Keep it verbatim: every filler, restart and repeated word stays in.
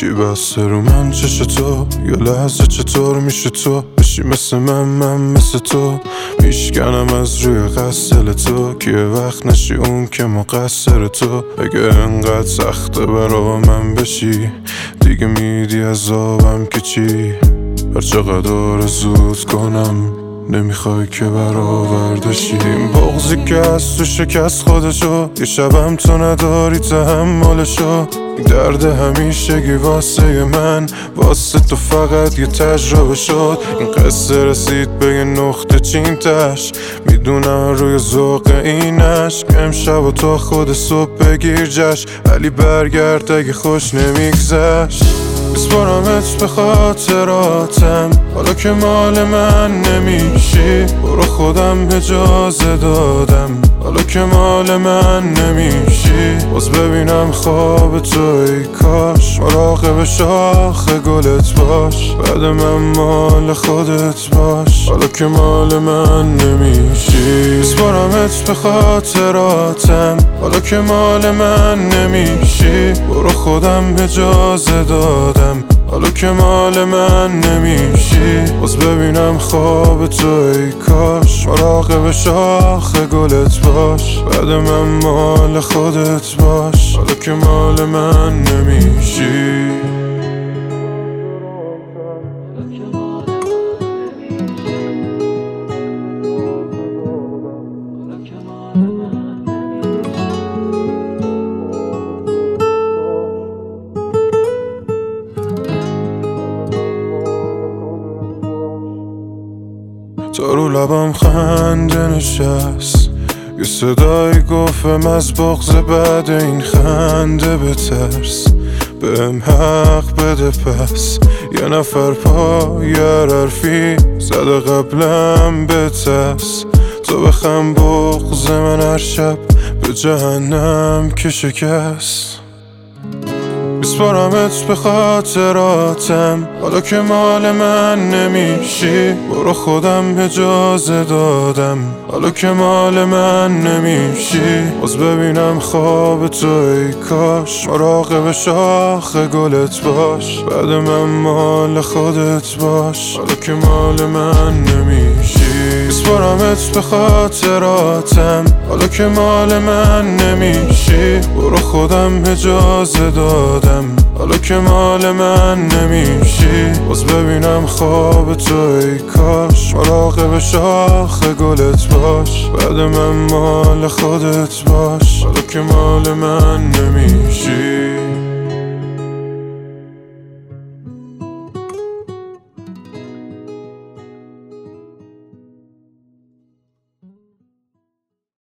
چی بسته رو من چش تو؟ یا لحظه چطور میشه تو بشی مثل من من مثل تو؟ میشکنم از روی قصل تو که وقت نشی اون که مقصر تو. اگه انقدر سخته برا من بشی دیگه میدی عذابم که چی؟ هر چقدر زود کنم نمیخوای که برآوردشی. این بغضی که از تو شکست خودشو یه شبم تو نداری تحملشو. این درد همیشگی واسه من واسه تو فقط یه تجربه شد. این قصه رسید به یه نقطه چین تش، میدونم روی ذوق این عشق امشب و تو خود صبح بگیر جشن. علی برگرد اگه خوش نمیگذشت. بسپارمت به خاطراتم حالا که مال من نمیشی. برو خودم اجازه دادم حالا که مال من نمیشی. باز ببینم خواب تو ای کاش مراقب شاخ گلت باش. بعد من مال خودت باش حالا که مال من نمیشی. بسپارمت به خاطراتم حالا که مال من نمیشی. برو خودم اجازه دادم حالا که مال من نمیشی. باز ببینم خواب تو ای کاش مراقب شاخ گلت باش. بعد من مال خودت باش حالا که مال من نمیشی. تا رو لبم خنده نشست، یه صدایی گفتم از بغض بعد این خنده بترس. بهم حق بده پس یه نفر پای حرفی زده قبلم بترس. تو بخم بغض من هر شب به جهنم که شکست. بسپارمت به خاطراتم حالا که مال من نمیشی. برو خودم اجازه دادم حالا که مال من نمیشی. باز ببینم خواب تو ای کاش مراقب شاخ گلت باش. بعد من مال خودت باش حالا که مال من نمیشی. بسپارمت به خاطراتم حالا که مال من نمیشی. برو خودم اجازه دادم حالا که مال من نمیشی. باز ببینم خواب تو ای کاش مراقب شاخ گلت باش. بعد من مال خودت باش حالا که مال من نمیشی.